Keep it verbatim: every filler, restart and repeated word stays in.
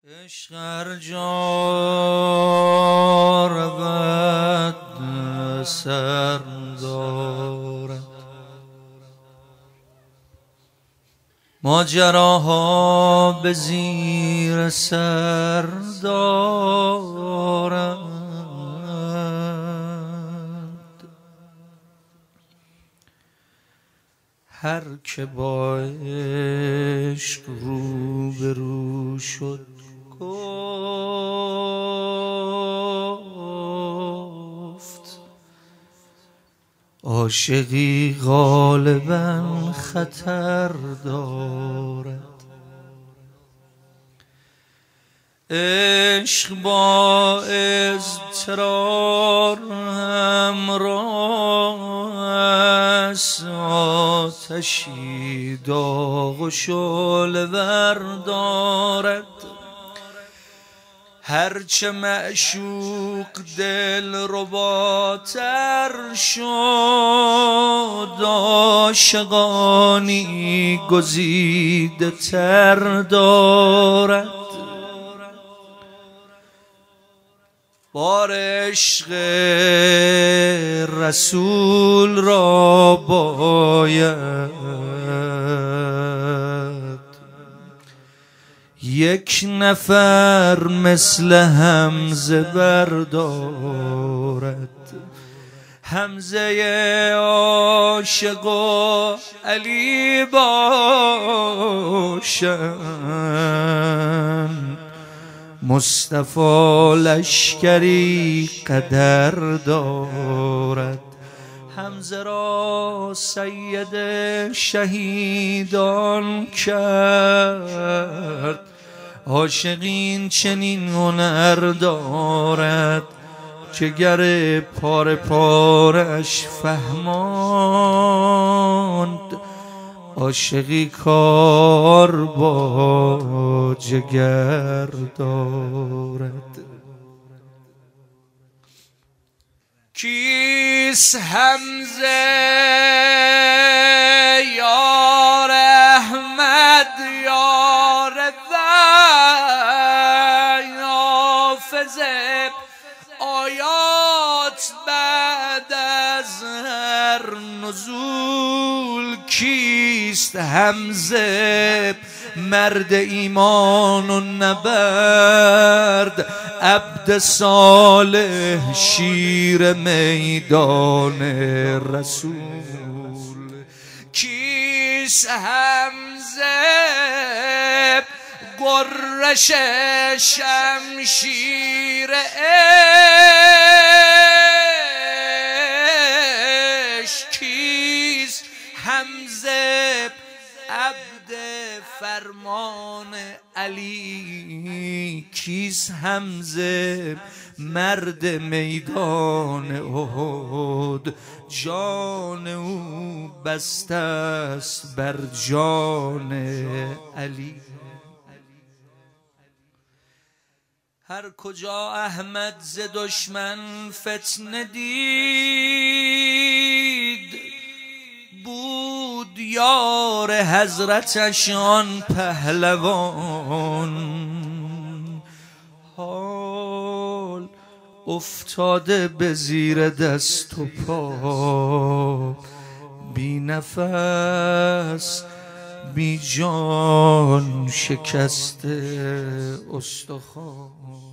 عشق هر جا رود سر دارد، ماجراها به زیر سر دارد. هر که با عشق رو به رو شد گفت عاشقی غالباً خطر دارد. عشق با اضطرار همراه است، آتشی داغ و شعله‌ور دارد. هرچه معشوق دلرباتر شد، عاشقانی گزیده تر دارد. بار عشق رسول را باید یک نفر مثل حمزه بردارد. حمزه عاشق و علی باشند، مصطفی لشکری قدر دارد. حمزه را سید شهیدان کرد، عاشقین چنین هنر دارد. جگر پاره پارش فهماند، عاشقی کار با جگر دارد. کیست حمزه یار احمد یار وی، حافظ آیات بعد از هر نزول. کیست حمزه مرد ایمان و نبرد، عبد صالح شیر میدان رسول. کیست حمزه قرش شمشیر عشق، کیست حمزه عبد فرمان علی. کیست حمزه مرد میدان احد، جان او بسته است بر جان علی. هر کجا احمد ز دشمن فتنه دید، بود یار حضرتش آن پهلوان. حال افتاده به زیر دست و پا، بی نفس بی جان شکسته استخوان.